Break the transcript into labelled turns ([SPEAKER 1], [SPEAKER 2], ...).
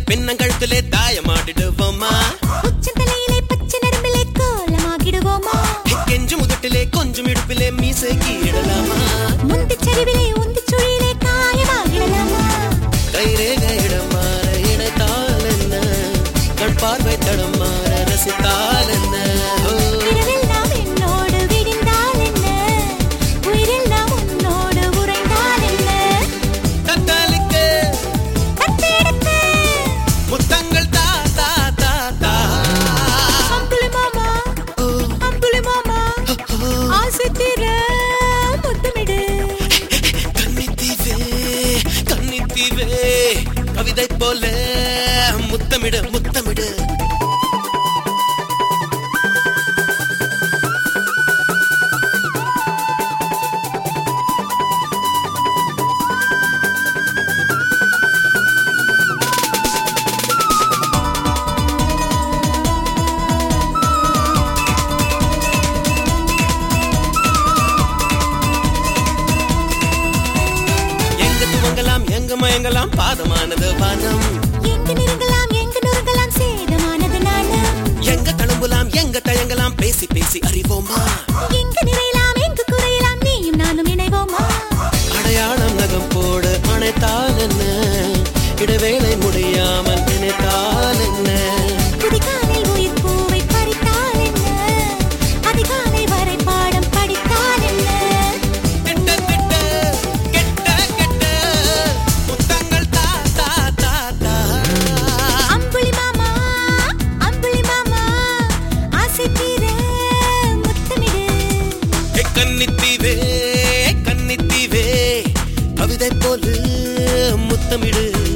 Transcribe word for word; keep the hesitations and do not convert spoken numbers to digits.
[SPEAKER 1] பின்னங்கழுத்திலே தாயமாடிடுவோமா
[SPEAKER 2] உச்சந்தலையிலே பச்சை நரம்பிலே கோலமாகிடுவோமா
[SPEAKER 1] கெஞ்சு முகட்டிலே கொஞ்சம் இடுப்பிலே மீசை கீழலாமா
[SPEAKER 2] முந்திச் சரிவிலே உந்திச் சுழியிலே காயமாகிடலாமா
[SPEAKER 1] கைரேகை இடம் மாற இணைத்தால் என்ன கண் பார்வை தடம் மாற ரசித்தால் என்ன
[SPEAKER 2] இரவெல்லாம் என்னோடு விடிந்தால் என்ன உயிரெல்லாம் உன்னோடு உறைந்தால் என்ன
[SPEAKER 1] தத்தாலிக்கு
[SPEAKER 2] தத்தெடுத்து
[SPEAKER 1] முத்தங்கள் தா தா தா தா
[SPEAKER 2] அம்புலி மாமா அம்புலி மாமா ஆசை தீர முத்தமிடு
[SPEAKER 1] கன்னித்தீவே கன்னித்தீவே கவிதை போல முத்தமிடு முத்தமிடு எங்க துவங்கலாம் எங்க மயங்கலாம் பாதமானது வானம்
[SPEAKER 2] எங்கு நெருங்கலாம் எங்கு நொறுங்கலாம் சேதமானது நாணம்
[SPEAKER 1] எங்க தழும்பலாம் எங்க தயங்கலாம் பேசி பேசி அறிவோமா
[SPEAKER 2] எங்கு நிறையலாம் எங்கு குறையலாம் நீயும் நானும் இணைவோமா
[SPEAKER 1] அடையாளம் நகம் போடு அணைத்தால் என்ன இடைவேளை முடியாமல் நினைத்தால் என்ன
[SPEAKER 2] புதிகாலில் உயிர் பூவை பறித்தால் என்ன அதிகாலை வரை பாடம் படித்தால் என்ன
[SPEAKER 1] கிட்ட கிட்ட கெட்ட கெட்ட முத்தங்கள் தா தா தா தா
[SPEAKER 2] அம்புலி மாமா அம்புலி மாமா ஆசை தீர முத்தமிடு
[SPEAKER 1] ஏ கன்னித்தீவே கன்னித்தீவே கவிதை போல முத்தமிடு